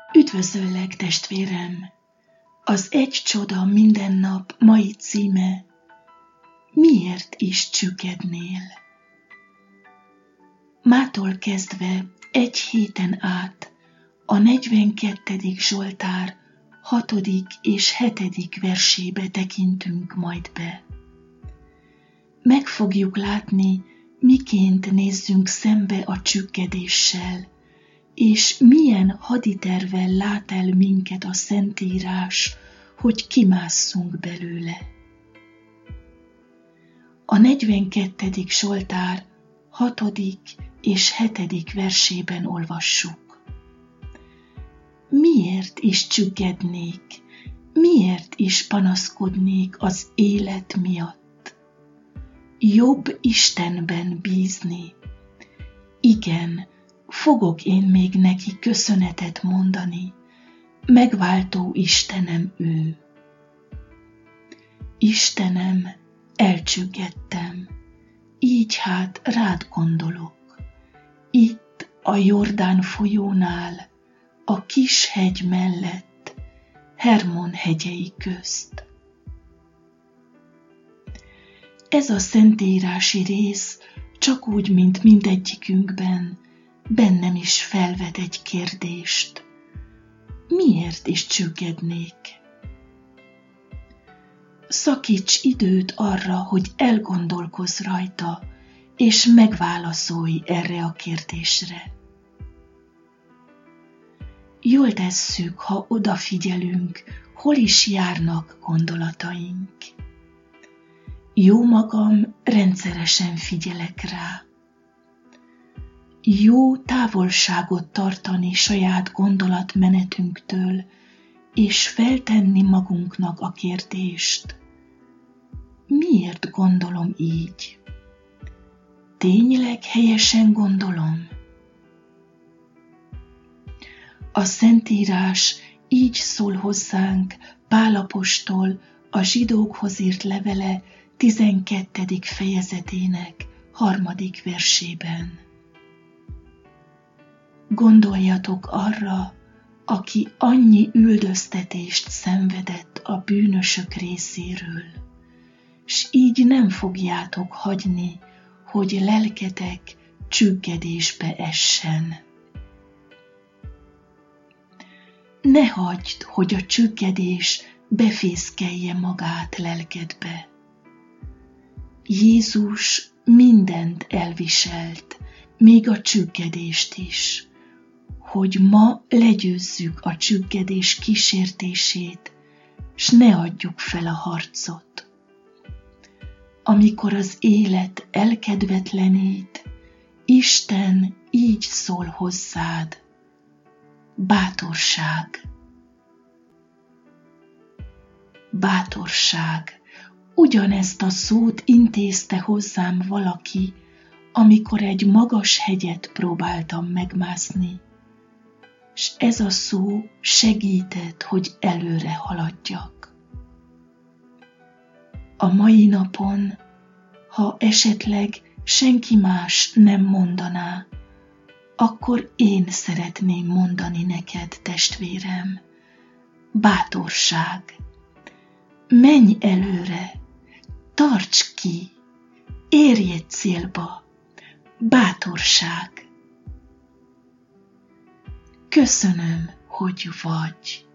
Üdvözöllek, testvérem! Az Egy csoda minden nap mai címe: miért is csüggednél? Mától kezdve egy héten át a 42. Zsoltár 6. és 7. versébe tekintünk majd be. Meg fogjuk látni, miként nézzünk szembe a csüggedéssel, és milyen haditervvel lát el minket a Szentírás, hogy kimásszunk belőle. A 42. Zsoltár 6. és 7. versében olvassuk. Miért is csüggednék, miért is panaszkodnék az élet miatt? Jobb Istenben bízni. Igen, fogok én még neki köszönetet mondani, megváltó Istenem ő. Istenem, elcsüggedtem, így hát rád gondolok. Itt a Jordán folyónál, a kis hegy mellett, Hermon hegyei közt. Ez a szentírási rész csak úgy, mint mindegyikünkben, bennem is felvet egy kérdést. Miért is csüggednék? Szakíts időt arra, hogy elgondolkozz rajta, és megválaszolj erre a kérdésre. Jól tesszük, ha odafigyelünk, hol is járnak gondolataink. Jó magam, rendszeresen figyelek rá. Jó távolságot tartani saját gondolatmenetünktől, és feltenni magunknak a kérdést. Miért gondolom így? Tényleg helyesen gondolom? A Szentírás így szól hozzánk Pál apostol a zsidókhoz írt levele 12. fejezetének 3. versében. Gondoljatok arra, aki annyi üldöztetést szenvedett a bűnösök részéről, s így nem fogjátok hagyni, hogy lelketek csüggedésbe essen. Ne hagyd, hogy a csüggedés befészkelje magát lelkedbe. Jézus mindent elviselt, még a csüggedést is, hogy ma legyőzzük a csüggedés kísértését, s ne adjuk fel a harcot. Amikor az élet elkedvetlenít, Isten így szól hozzád: bátorság. Bátorság. Ugyanezt a szót intézte hozzám valaki, amikor egy magas hegyet próbáltam megmászni, s ez a szó segített, hogy előre haladjak. A mai napon, ha esetleg senki más nem mondaná, akkor én szeretném mondani neked, testvérem: bátorság. Menj előre, tarts ki, érj egy célba, bátorság. Köszönöm, hogy vagy.